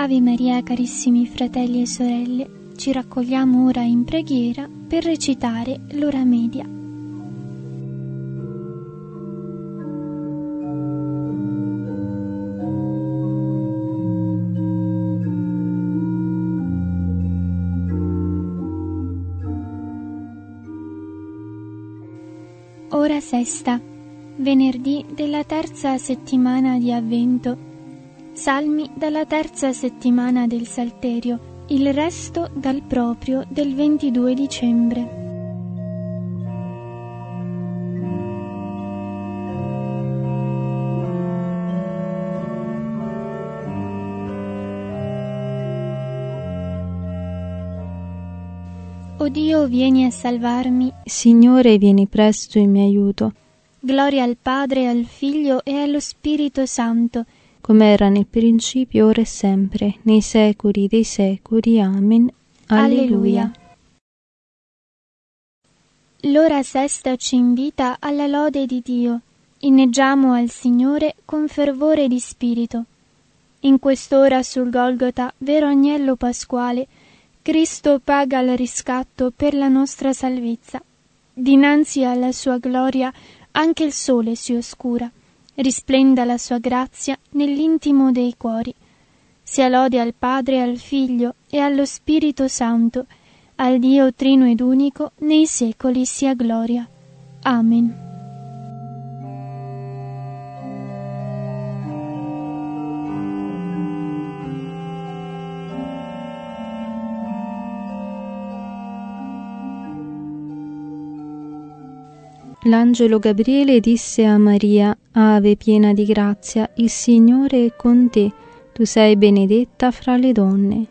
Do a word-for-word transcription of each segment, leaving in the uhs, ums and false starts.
Ave Maria, carissimi fratelli e sorelle, ci raccogliamo ora in preghiera per recitare l'ora media. Ora sesta, venerdì della terza settimana di Avvento. Salmi dalla terza settimana del Salterio, il resto dal proprio del ventidue dicembre. O Dio, vieni a salvarmi. Signore, vieni presto in mio aiuto. Gloria al Padre, al Figlio e allo Spirito Santo, come era nel principio, ora e sempre, nei secoli dei secoli. Amen. Alleluia. L'ora sesta ci invita alla lode di Dio. Inneggiamo al Signore con fervore di spirito. In quest'ora sul Golgota, vero agnello pasquale, Cristo paga il riscatto per la nostra salvezza. Dinanzi alla sua gloria anche il sole si oscura. Risplenda la sua grazia nell'intimo dei cuori. Sia lode al Padre, al Figlio e allo Spirito Santo, al Dio trino ed unico, nei secoli sia gloria. Amen. L'angelo Gabriele disse a Maria: Ave piena di grazia, il Signore è con te, tu sei benedetta fra le donne.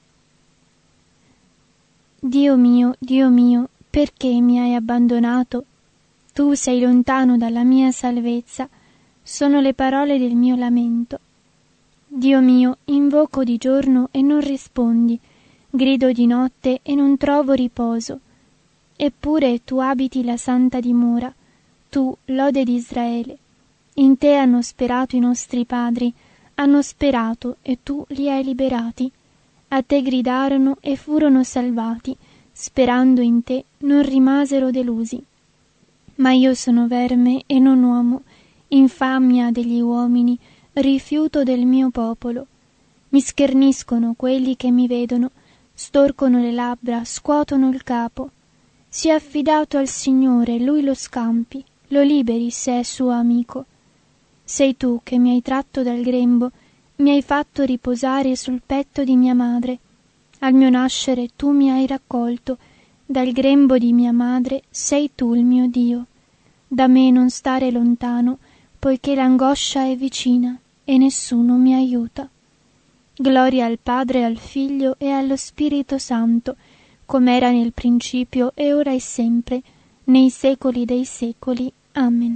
Dio mio, Dio mio, perché mi hai abbandonato? Tu sei lontano dalla mia salvezza, sono le parole del mio lamento. Dio mio, invoco di giorno e non rispondi, grido di notte e non trovo riposo. Eppure tu abiti la santa dimora, tu, lode di Israele. In te hanno sperato i nostri padri, hanno sperato e tu li hai liberati. A te gridarono e furono salvati, sperando in te non rimasero delusi. Ma io sono verme e non uomo, infamia degli uomini, rifiuto del mio popolo. Mi scherniscono quelli che mi vedono, storcono le labbra, scuotono il capo. Sia affidato al Signore, Lui lo scampi, lo liberi se è suo amico. Sei tu che mi hai tratto dal grembo, mi hai fatto riposare sul petto di mia madre. Al mio nascere tu mi hai raccolto, dal grembo di mia madre sei tu il mio Dio. Da me non stare lontano, poiché l'angoscia è vicina e nessuno mi aiuta. Gloria al Padre, al Figlio e allo Spirito Santo, come era nel principio e ora e sempre, nei secoli dei secoli. Amen.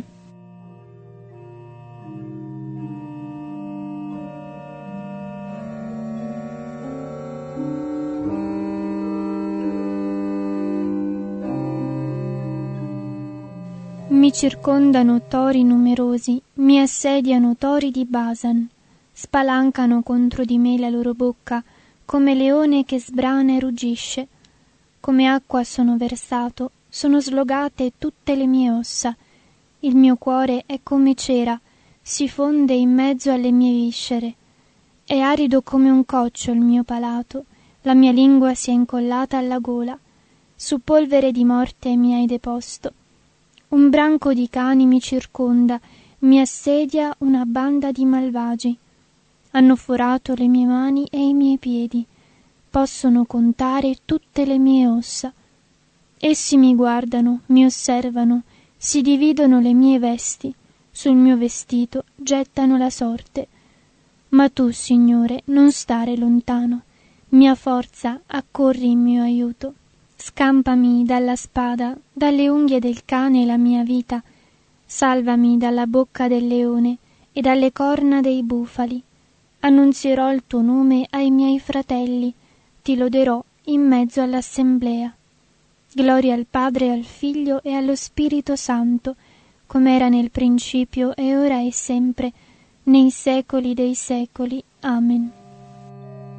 Mi circondano tori numerosi, mi assediano tori di Basan, spalancano contro di me la loro bocca, come leone che sbrana e ruggisce. Come acqua sono versato, sono slogate tutte le mie ossa. Il mio cuore è come cera, si fonde in mezzo alle mie viscere. È arido come un coccio il mio palato, la mia lingua si è incollata alla gola. Su polvere di morte mi hai deposto. Un branco di cani mi circonda, mi assedia una banda di malvagi. Hanno forato le mie mani e i miei piedi. Possono contare tutte le mie ossa. Essi mi guardano, mi osservano, si dividono le mie vesti, sul mio vestito gettano la sorte. Ma tu, Signore, non stare lontano, mia forza, accorri in mio aiuto. Scampami dalla spada, dalle unghie del cane la mia vita, salvami dalla bocca del leone e dalle corna dei bufali. Annunzierò il tuo nome ai miei fratelli, ti loderò in mezzo all'assemblea. Gloria al Padre, al Figlio e allo Spirito Santo, come era nel principio e ora e sempre, nei secoli dei secoli. Amen.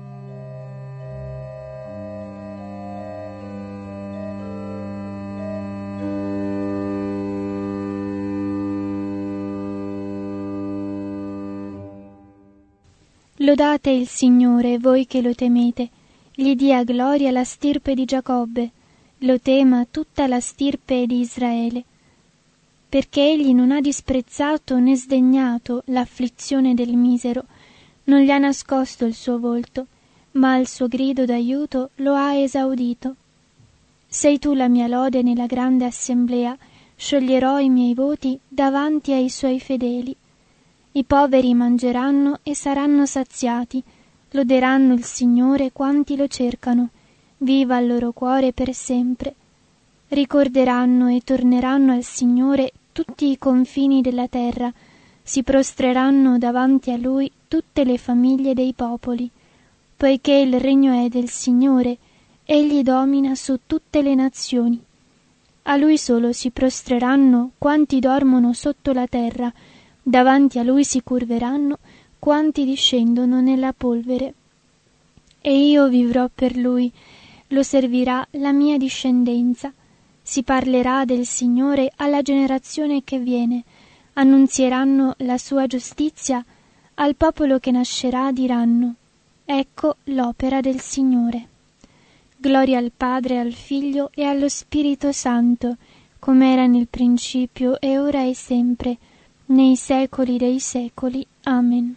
Lodate il Signore, voi che lo temete, gli dia gloria la stirpe di Giacobbe, lo tema tutta la stirpe di Israele, perché egli non ha disprezzato né sdegnato l'afflizione del misero, non gli ha nascosto il suo volto, ma al suo grido d'aiuto lo ha esaudito. Sei tu la mia lode nella grande assemblea, scioglierò i miei voti davanti ai suoi fedeli. I poveri mangeranno e saranno saziati, loderanno il Signore quanti lo cercano, viva il loro cuore per sempre. Ricorderanno e torneranno al Signore tutti i confini della terra, si prostreranno davanti a Lui tutte le famiglie dei popoli, poiché il regno è del Signore, egli domina su tutte le nazioni. A Lui solo si prostreranno quanti dormono sotto la terra, davanti a Lui si curveranno quanti discendono nella polvere. E io vivrò per Lui, lo servirà la mia discendenza. Si parlerà del Signore alla generazione che viene, annunzieranno la sua giustizia al popolo che nascerà, diranno: ecco l'opera del Signore. Gloria al Padre, al Figlio e allo Spirito Santo, come era nel principio e ora e sempre, nei secoli dei secoli. Amen.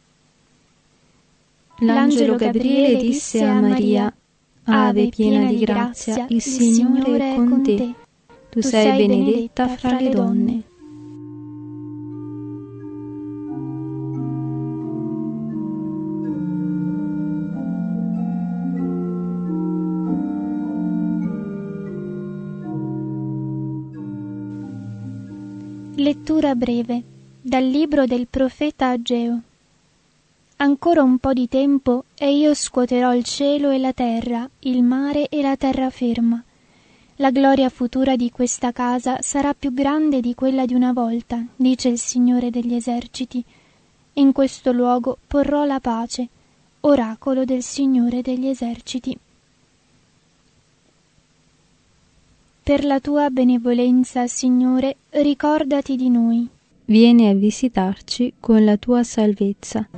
L'angelo Gabriele disse a Maria: Ave piena di grazia, il Signore è con te. Tu sei benedetta fra le donne. Lettura breve dal libro del profeta Ageo. Ancora un po' di tempo e io scuoterò il cielo e la terra, il mare e la terraferma. La gloria futura di questa casa sarà più grande di quella di una volta, dice il Signore degli eserciti. In questo luogo porrò la pace, oracolo del Signore degli eserciti. Per la tua benevolenza, Signore, ricordati di noi. Vieni a visitarci con la tua salvezza.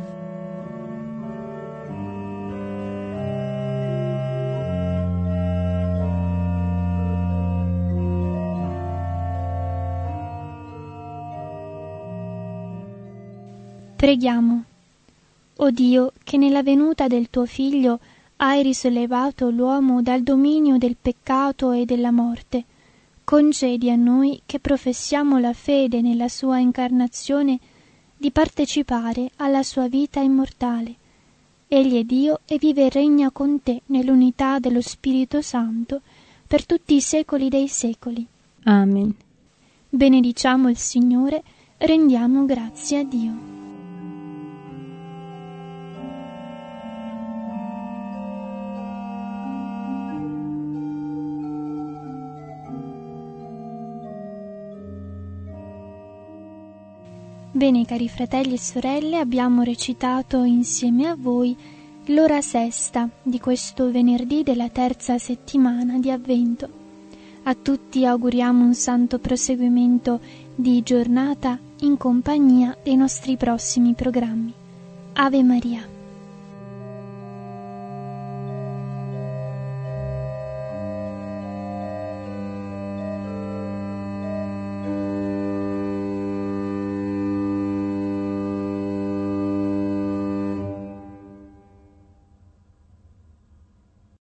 Preghiamo. O Dio, che nella venuta del tuo Figlio hai risollevato l'uomo dal dominio del peccato e della morte, concedi a noi che professiamo la fede nella sua incarnazione di partecipare alla sua vita immortale. Egli è Dio e vive e regna con te nell'unità dello Spirito Santo per tutti i secoli dei secoli. Amen. Benediciamo il Signore, rendiamo grazie a Dio. Bene, cari fratelli e sorelle, abbiamo recitato insieme a voi l'ora sesta di questo venerdì della terza settimana di Avvento. A tutti auguriamo un santo proseguimento di giornata in compagnia dei nostri prossimi programmi. Ave Maria.